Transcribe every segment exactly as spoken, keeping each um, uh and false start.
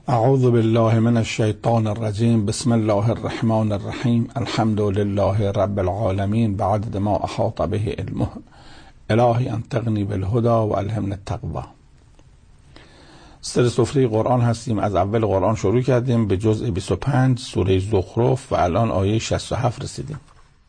اعوذ بالله من الشیطان الرجیم. بسم الله الرحمن الرحیم. الحمد لله رب العالمین بعدد ما احاط به علمه. الهی انطقنی بالهدى و الهمنا التقوی. سر سفره قرآن هستیم. از اول قرآن شروع کردیم به جزء بیست و پنج سوره زخرف و الان آیه شصت و هفت رسیدیم.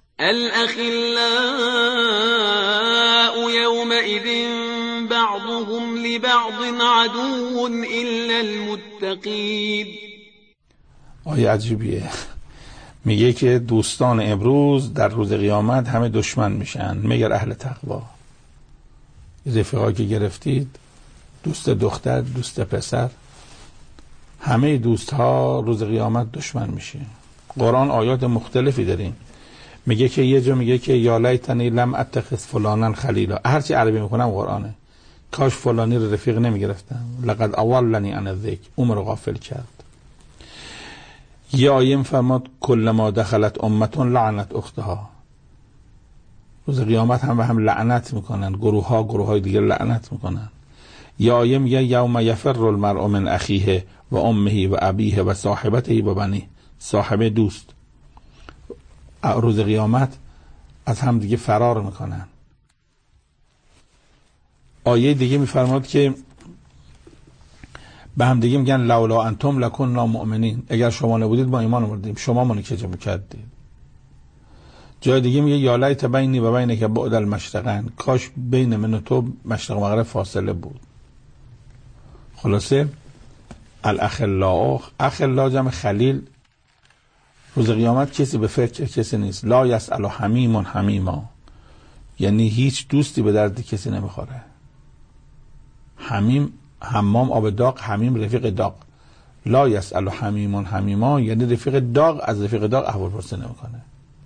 الاخلاء یومئذ بعضهم لبعض عدو الا المتقین. آیه عجیبیه. میگه که دوستان امروز در روز قیامت همه دشمن میشن مگر اهل تقوا. رفیقایی که گرفتید، دوست دختر، دوست پسر، همه دوست ها روز قیامت دشمن میشه. قرآن آیات مختلفی داریم. میگه که یه جا میگه که یا لیتنی لم اتخذ فلانا خلیلا. هرچی عربی میکنم قرآنه. کاش فلانی رو رفیق نمیگرفتم. لقد اولنی عن الذکر. عمر غافل کرد. یه آیه فرماد کل ما دخلت امتون لعنت اختها. روز قیامت هم به هم لعنت میکنن. گروه ها گروه های دیگه لعنت میکنن. یه آیه میگه یوم یفر المرء من اخیه و امه و ابیه و صاحبته و بنیه. صاحب دوست روز قیامت از هم دیگه فرار میکنن. آیه دیگه میفرماد که به هم دیگه میگن لولا انتم لکننا مؤمنین. اگر شما نبودید ما ایمان آوردیم، شما منو کجا میکردید. جای دیگه میگه یا لیت بینی و بینک بعد المشرقین. کاش بین من و تو مشرق و مغرب فاصله بود. خلاصه الاخلاء، اخلا جمع خلیل. روز قیامت کسی به فکر کسی نیست. لا یسأل حمیم حمیما، یعنی هیچ دوستی به درد کسی نمیخوره. حمیم حمام آب داغ، حمیم رفیق داغ. لا یسأل حمیم حمیما یعنی رفیق داغ از رفیق داغ احوال پرسی نمیکنه.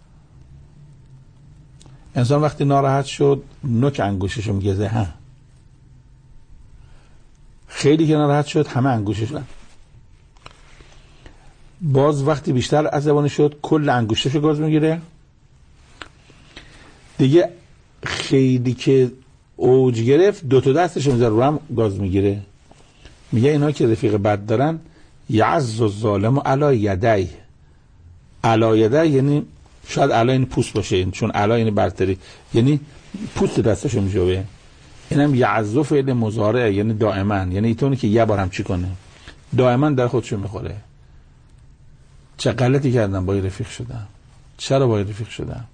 انسان وقتی ناراحت شد نوک انگوششو میگزه. ها خیلی که ناراحت شد همه انگوششو. باز وقتی بیشتر عصبانی شد کل انگشتشو گاز میگیره. دیگه خیلی که اوج گرفت دو تا دستشو میذاره رو هم گاز میگیره. میگه اینا که رفیق بد دارن یعز الظالم علی یدی. علی یدی یعنی شاید علی این پوست باشه، چون علی یعنی برتری، یعنی پوست دستشو میجوه. اینم یعز فعل مضارع یعنی دائما، یعنی ایتونی که یه بارم چی کنه دائما در خودشو میخوره. چه غلطی کردم با رفیق شدم؟ چرا با رفیق شدم؟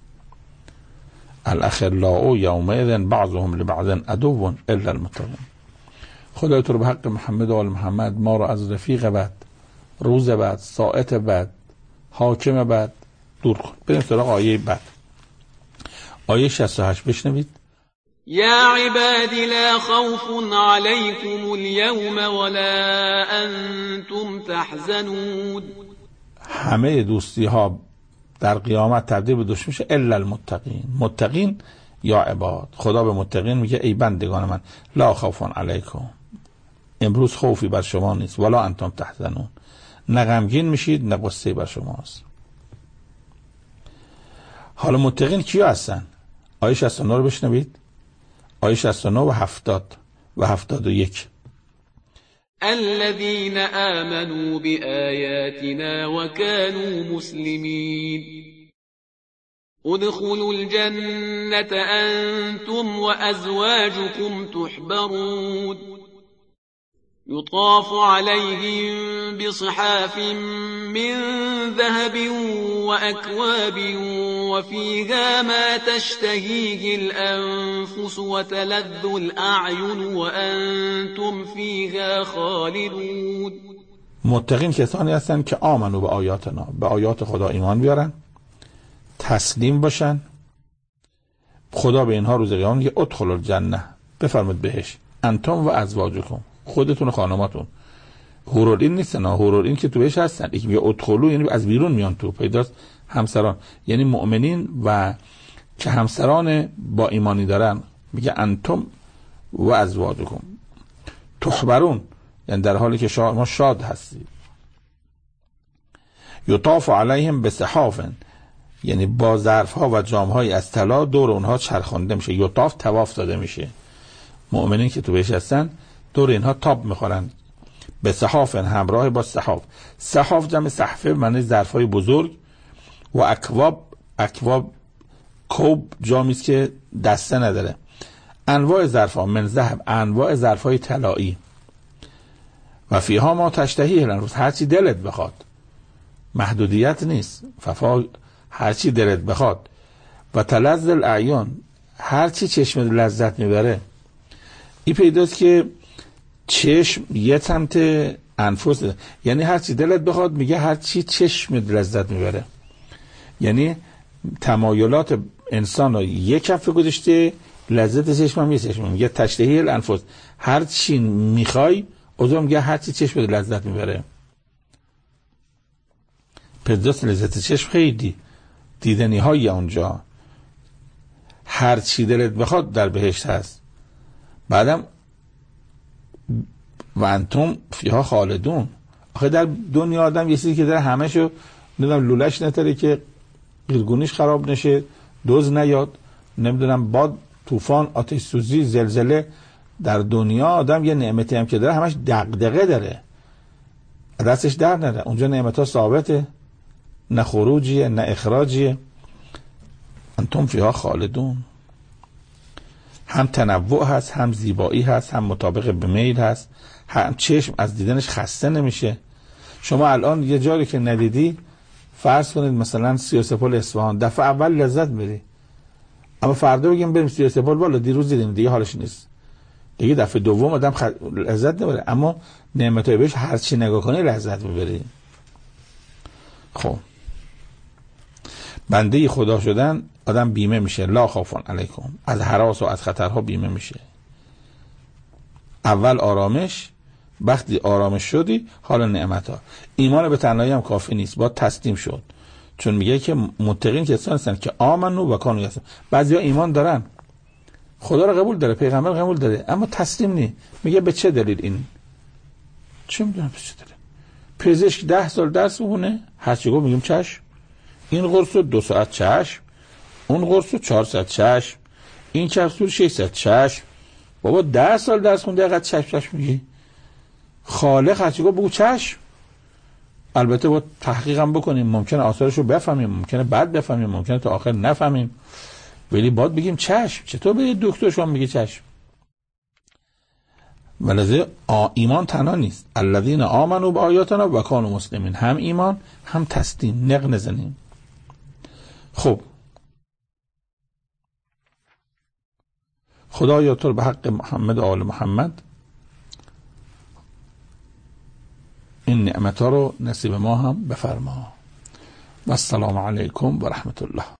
الاخلاء یومئذ بعضهم لبعض عدو الا المتقین. خدای تو رو به حق محمد و آل محمد ما رو از رفیق بد، روز بد، ساعت بد، حاکم بد دور کن. بریم سراغ آیه بد. آیه شصت و هشت بشنوید. یا عبادی لا خوف علیکم اليوم ولا انتم تحزنون. همه دوستی ها در قیامت تبدیل به دشمن میشه الا المتقین. متقین یا عباد. خدا به متقین میگه ای بندگان من لا خوف علیکم، امروز خوفی بر شما نیست، ولا انتم تحزنون، نه غمگین میشید نه غصه بر شماست. حالا متقین کیا هستن؟ آیه شصت و نه رو بشنوید. آیه شصت و نه و هفتاد و هفتاد و یک. الذين آمنوا بآياتنا وكانوا مسلمين ادخلوا الجنة أنتم وأزواجكم تحبرون يطاف عليهم بصحاف من ذهب وأكواب وفيها ما تشتهيه الأنفس وتلذ الأعين وأنتم فيها خالدون. متقین کسانی هستند که آمنو به آیاتنا، به آیات خدا ایمان بیارن، تسلیم باشن. خدا به اینها روز قیامت میگه ادخلوا الجنه، بفرمایید بهش، انتم و ازواجکم، خودتون و خانماتون. حورالعین نیستن، حورالعین که تو بهش هستن. یکی میگه ادخلوا یعنی از بیرون میان تو، پیداست همسران، یعنی مؤمنین و که همسران با ایمانی دارن. میگه انتم و ازواجکم تحبرون، یعنی در حالی که شما شاد هستید. یطاف علیهم بصحاف، یعنی با ظرف ها و جام های از طلا دور اونها چرخانده میشه. یطاف طواف داده میشه. مؤمنین که تو بهش هستن دور اینها تاب میخورن. به صحاف همراه با صحاف. صحاف جمع صحفه معنی ظرفای بزرگ و اکواب، اکواب کوب جامی است که دسته نداره. انواع ظرفا من ذهب، انواع ظرفای طلایی. و فیها ما تشتهی الانفس، هر چی دلت بخواد، محدودیت نیست. ففا هر چی دلت بخواد. و تلذ الاعیان، هر چی چشم لذت میبره. این پیداست که چشم یه سمت انفس ده. یعنی هر چی دلت بخواد، میگه هر چی چشم لذت میبره. یعنی تمایلات انسان رو یک کفه گذاشته، لذت چشم هم یه چشم. میگه تشتهی الانفس، هر چی میخوای، اوضاع میگه هر چی چشم لذت میبره. پیداست لذت چشم خیلی دیدنی های اونجا، هر چی دلت بخواد در بهشت هست. بعدم و انتم فیها خالدون. آخه در دنیا آدم یه چیزی که داره همه‌شو نمیدونم لولش نتره که قیرگونیش خراب نشه، دوز نیاد، نمیدونم باد، طوفان، آتش سوزی، زلزله. در دنیا آدم یه نعمتی هم که داره همش دغدغه داره، دستش در نره. اونجا نعمت‌ها ثابته، نه خروجیه نه اخراجیه. انتم فیها خالدون. هم تنوع هست، هم زیبایی هست، هم مطابق به میل هست، هم چشم از دیدنش خسته نمیشه. شما الان یه جایی که ندیدی، فرض کنید مثلا سیاه‌سپل اصفهان، دفعه اول لذت بری، اما فردا بگیم بریم سیاه‌سپل، والا دیروز دیدیم دیگه حالش نیست، دیگه دفعه دوم آدم خ... لذت نمیبره. اما نعمتای بهش هر چی نگاه کنی لذت میبری. خب بنده خدا شدن آدم بیمه میشه، لا خوفون علیکم، از هراس و از خطرها بیمه میشه. اول آرامش، وقتی آرامش شدی حالا نعمتها. ایمان به تنهایی هم کافی نیست، باید تسلیم شد. چون میگه که متقین کسانی هستند که آمنو و کانوا یتقون. بعضیا ایمان دارن، خدا رو قبول داره، پیغمبر قبول داره، اما تسلیم نی. میگه به چه دلیل این؟ چه میدونم به چه دلیل؟ پزشک ده سال درس بخونه، هر چی گفت میگیم چشم. این قرص رو دو ساعت چشم، اون قرص رو چهار ساعت چشم، این کپسول شش ساعت چشم. بابا ده سال درس خونده قد چشم چشم میگی؟ خالق هر چی گفت بگو چشم. البته با تحقیقم بکنیم، ممکنه آثارش رو بفهمیم، ممکنه بعد بفهمیم، ممکنه تا آخر نفهمیم، ولی باید بگیم چشم. چطور به دکتر شما میگه چشم؟ ولذا ایمان تنها نیست، الذین آمنوا بآیاتنا و کانوا مسلمین، هم ایمان هم تسلیم، نق نزنیم. خب خدایا تو به حق محمد و آل محمد این نعمتها رو نصیب ما هم بفرما. و السلام علیکم و رحمت الله.